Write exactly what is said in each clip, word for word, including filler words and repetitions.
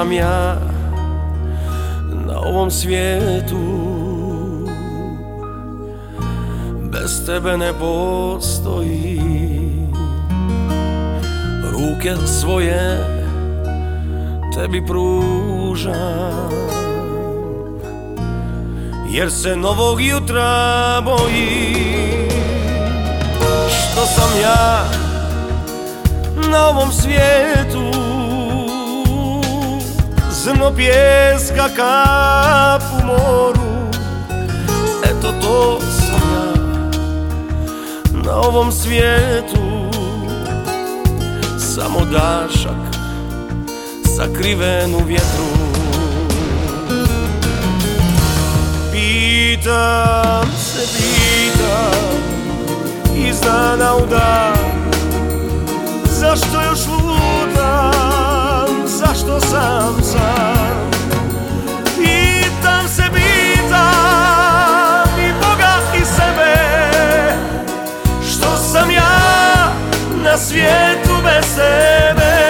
sam ja na ovom svijetu, bez tebe ne postoji. Ruke svoje tebi pružam, jer se novog jutra bojim. Što sam ja na ovom svijetu, zrno pijeska, kap u moru. Eto to sam ja na ovom svijetu, samo dašak sakriven u vjetru. Pitam se, pitam iz dana u dan, zašto još lutam, zašto sam sam. Pitam se, pitam i Boga i sebe, što sam ja na svijetu bez tebe.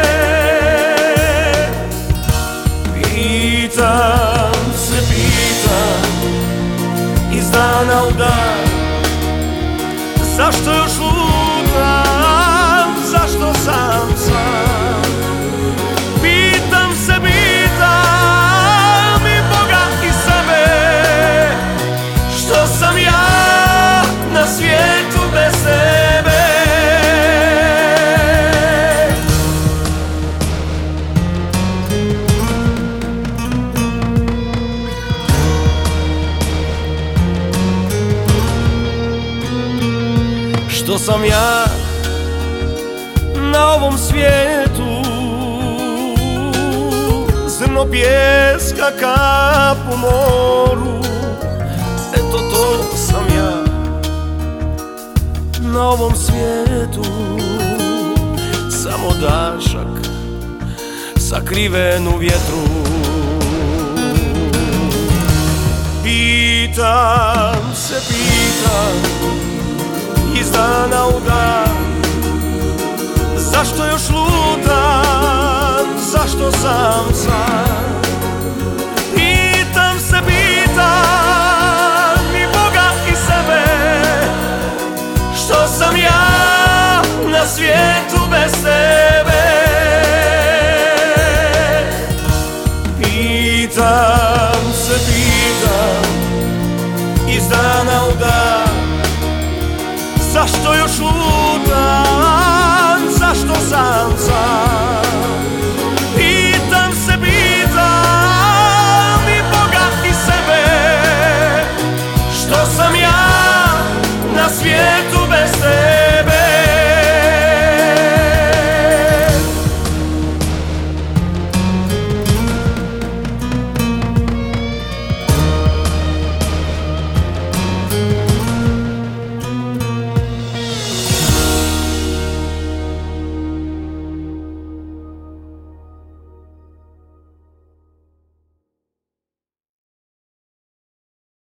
Pitam se, pitam iz dana u dan, zašto još lutam, zašto sam sam. Pitam se, pitam i Boga i sebe, što sam ja na svijetu bez tebe. Što sam ja na ovom svijetu, zrno pijeska, kap u moru. Eto to sam ja na ovom svijetu, samo dašak sakriven u vjetru. Pitam se, pitam iz dana u dan, zašto još lutam, zašto sam sam.